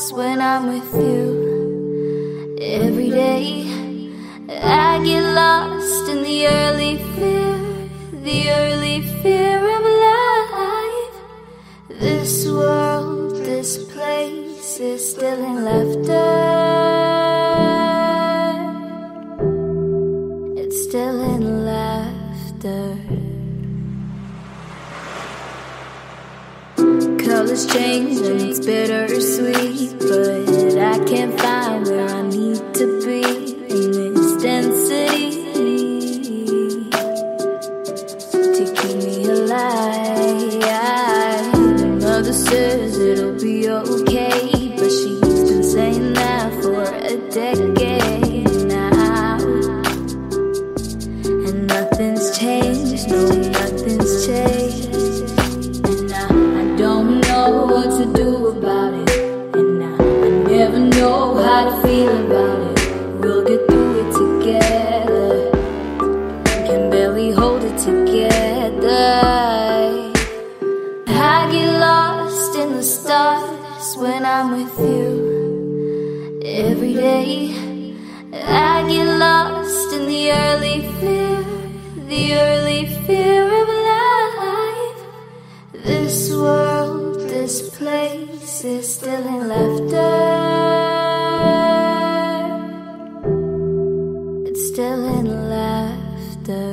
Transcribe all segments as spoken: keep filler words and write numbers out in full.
when I'm with you. Every day I get lost in the early fear, the early fear of life. This world, this place is still in laughter. It's still in laughter. Colors change and it's bittersweet, but I can't find where I need to be in this density to keep me alive. Mother says it'll be okay, but she's been saying that for a decade now, and nothing's changed, no, nothing's changed. What to do about it, and I, I never know how to feel about it. We'll get through it together, can barely hold it together. I get lost in the stars when I'm with you. Every day I get lost in the early fear, the early fear of life. This world, this place is still in laughter. It's still in laughter.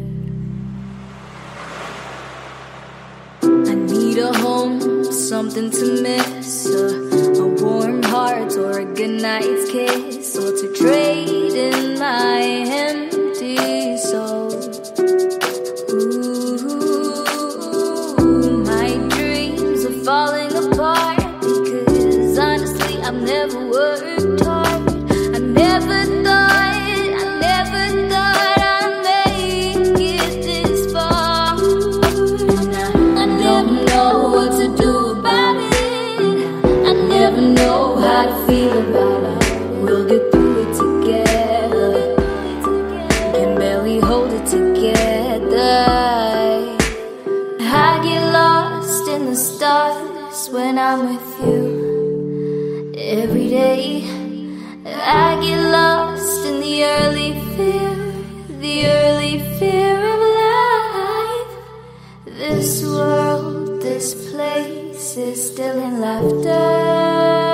I need a home, something to miss, a, a warm heart or a good night's kiss, or to trade in my empty soul. Falling apart because honestly I've never worked hard. I never thought, I never thought I'd make it this far. And I, I never know what to do about it. I never know how to feel about it. We'll get through it together, can barely hold it together. I get lost in the stars when I'm with you. Every day I get lost in the early fear, the early fear of life. This world, this place is still in laughter.